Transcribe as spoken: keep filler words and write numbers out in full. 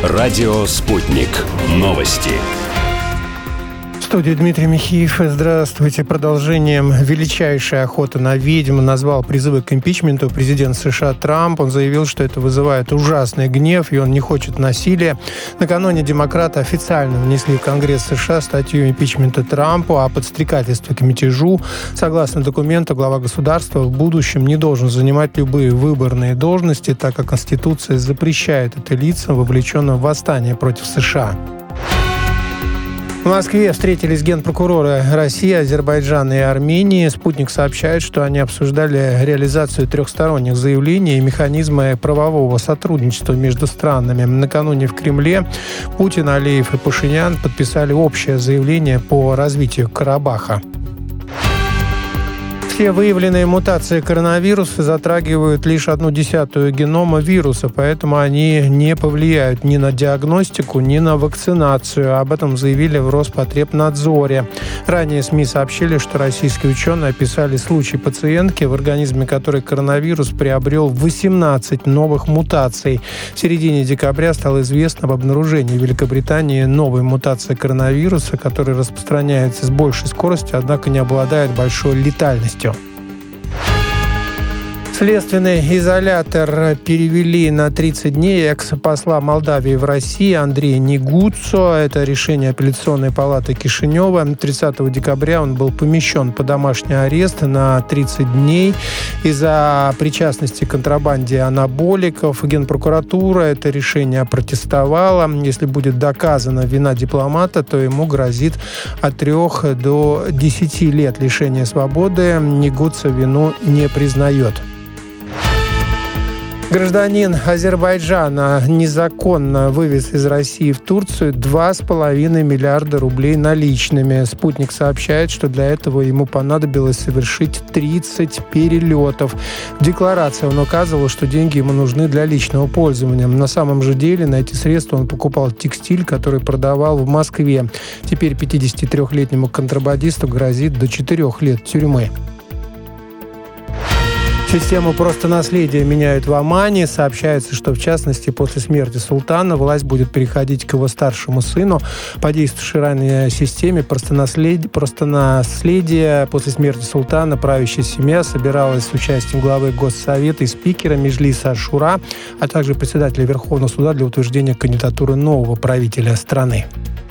Радио «Спутник». Новости. В студии Дмитрий Михеев. Здравствуйте. Продолжением величайшей охоты на ведьм назвал призывы к импичменту президент США Трамп. Он заявил, что это вызывает ужасный гнев, и он не хочет насилия. Накануне демократы официально внесли в Конгресс США статью импичмента Трампу о подстрекательстве к мятежу. Согласно документу, глава государства в будущем не должен занимать любые выборные должности, так как Конституция запрещает это лицам, вовлеченным в восстание против США. В Москве встретились генпрокуроры России, Азербайджана и Армении. «Спутник» сообщает, что они обсуждали реализацию трехсторонних заявлений и механизмы правового сотрудничества между странами. Накануне в Кремле Путин, Алиев и Пашинян подписали общее заявление по развитию Карабаха. Все выявленные мутации коронавируса затрагивают лишь одну десятую генома вируса, поэтому они не повлияют ни на диагностику, ни на вакцинацию. Об этом заявили в Роспотребнадзоре. Ранее СМИ сообщили, что российские ученые описали случай пациентки, в организме которой коронавирус приобрел восемнадцать новых мутаций. В середине декабря стало известно об обнаружении в Великобритании новой мутации коронавируса, которая распространяется с большей скоростью, однако не обладает большой летальностью. Следственный изолятор перевели на тридцать дней экс-посла Молдавии в России Андрея Негуцо. Это решение апелляционной палаты Кишинева. тридцатого декабря он был помещен под домашний арест на тридцать дней из-за причастности к контрабанде анаболиков. Генпрокуратура это решение опротестовала. Если будет доказана вина дипломата, то ему грозит от трех до десяти лет лишения свободы. Негуцо вину не признает. Гражданин Азербайджана незаконно вывез из России в Турцию два с половиной миллиарда рублей наличными. «Спутник» сообщает, что для этого ему понадобилось совершить тридцать перелетов. В декларации он указывал, что деньги ему нужны для личного пользования. На самом же деле на эти средства он покупал текстиль, который продавал в Москве. Теперь пятидесятитрёхлетнему контрабандисту грозит до четырех лет тюрьмы. Систему просто наследия меняют в Омане. Сообщается, что, в частности, после смерти султана власть будет переходить к его старшему сыну. По действующей ранее системе просто наследие, просто наследие после смерти султана правящая семья собиралась с участием главы Госсовета и спикера Меджлиса Шура, а также председателя Верховного суда для утверждения кандидатуры нового правителя страны.